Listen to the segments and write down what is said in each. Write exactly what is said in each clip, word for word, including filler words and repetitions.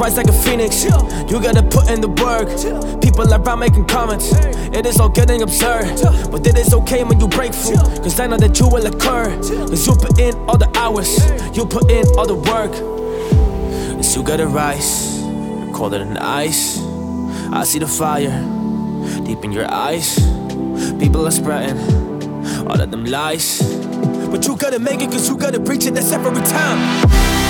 rise like a phoenix. You gotta put in the work. People around making comments. It is all getting absurd, but it is okay when you break through, cause I know that you will occur. Cause you put in all the hours, you put in all the work. Cause you gotta rise, you're colder than ice. I see the fire deep in your eyes. People are spreading all of them lies, but you gotta make it, cause you gotta preach it, that's every time.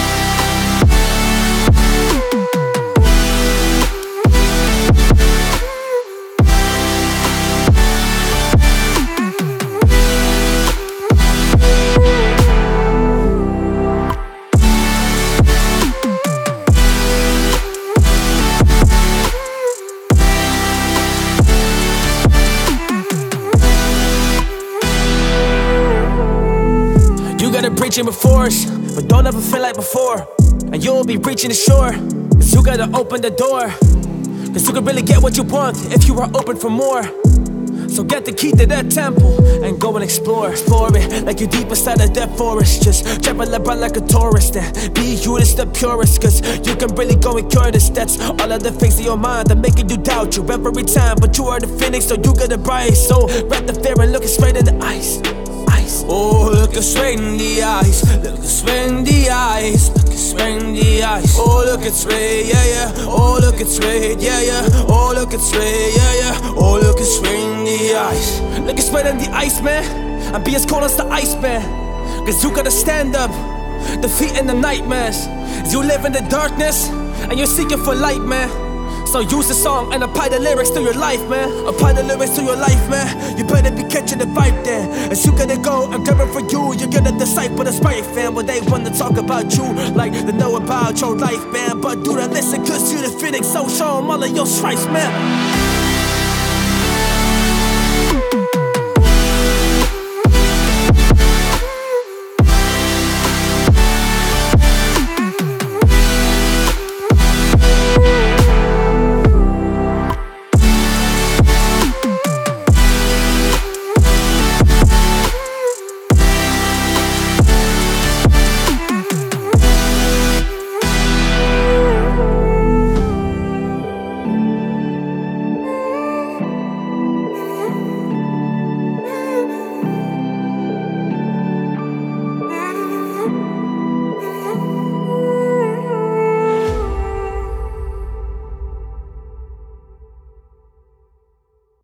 Preaching before us, but don't ever feel like before. And you'll be reaching the shore, cause you gotta open the door. Cause you can really get what you want if you are open for more. So get the key to that temple and go and explore. Explore it like you're deep inside of that forest. Just travel around like a tourist and be you is the purest. Cause you can really go and cure this. That's all of the things in your mind that making you doubt you every time. But you are the phoenix, so you gotta rise. So wrap the fear and look it straight in the eyes. Oh, look us straight in the eyes. Look us straight in the eyes. Look us straight in the eyes. Oh, look it straight, yeah, yeah. Oh, look it straight, yeah, yeah. Oh, look it straight, yeah, yeah. Oh, look it straight in the eyes. Look it straight in the ice, man. And be as cold as the ice, man. Cause you gotta stand up, defeating the nightmares. You live in the darkness and you're seeking for light, man. So use the song and apply the lyrics to your life, man. Apply the lyrics to your life, man. You better be catching the vibe there. As you gotta go and cover for you, you're gonna decipher the sprite, fam. But they wanna talk about you like they know about your life, man. But do not listen, cause you're the phoenix, so show them all of your stripes, man.